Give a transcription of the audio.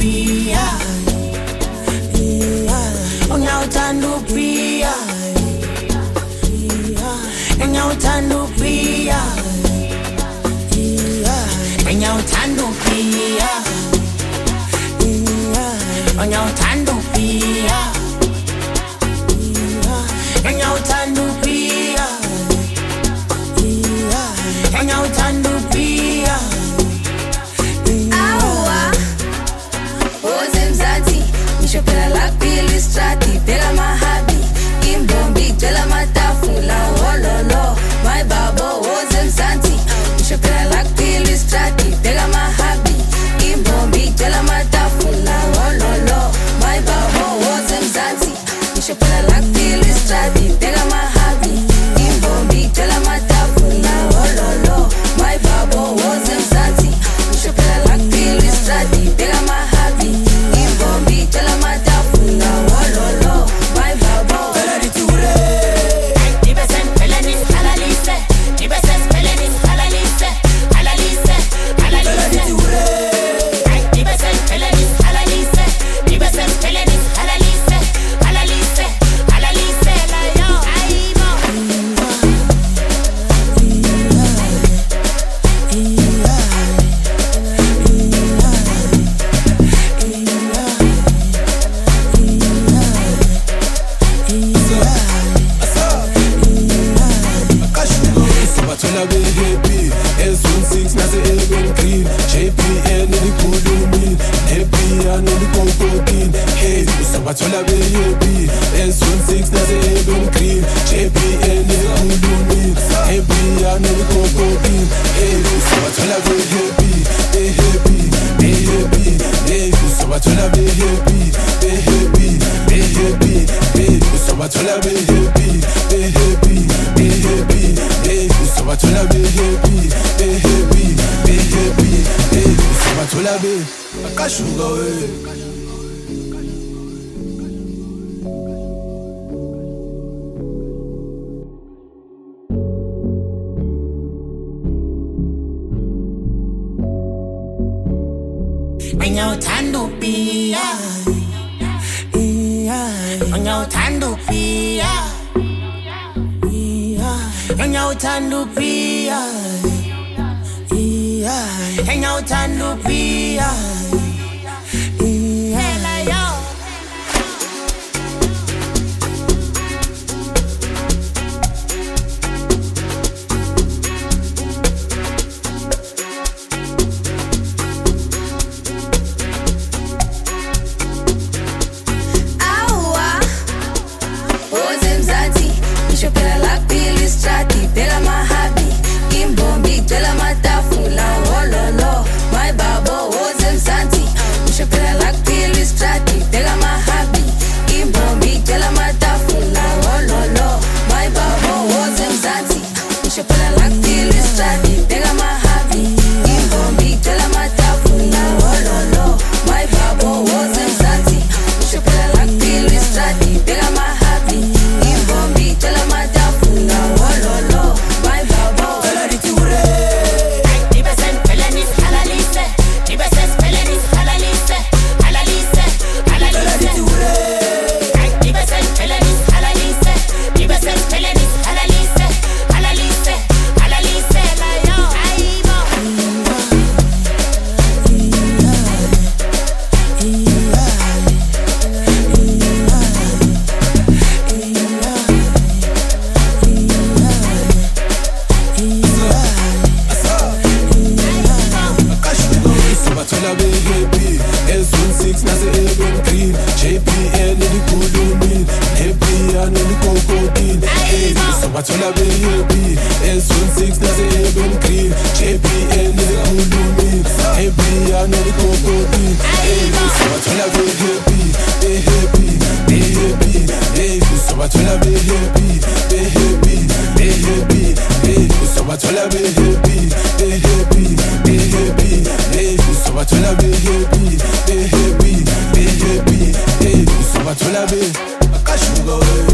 pia unyauthanda upia unyauthanda upia unyauthanda upia unyauthanda upia unyauthanda upia unyauthanda upia awa ozemzansi ngisho phela la pili strati phela mahabi imbombi gcwele matafula wololo my babo ozemzansi ngisho phela la pili strati phela mahabi imbombi gcwele matafula wololo my babo ozemzansi ngisho phela la pili strati phela mahabi imbombi gcwele matafula wololo my babo ozemzansi ngisho phela la pili strati phela mahabi imbombi gcwele matafula wololo my babo Bathola behappy S16 naze eben green JPN ekhulumi happy anokokokin hey bathola behappy hey bathola behappy hey bathola behappy hey bathola behappy hey bathola be akashuka we unyauthanda upia unyauthanda upia unyauthanda upia unyauthanda upia Bathola behappy S16 naze eben green JPN ekhulumi happy anokokokin hey bathola behappy hey bathola behappy hey bathola behappy hey bathola behappy hey bathola be akashuka we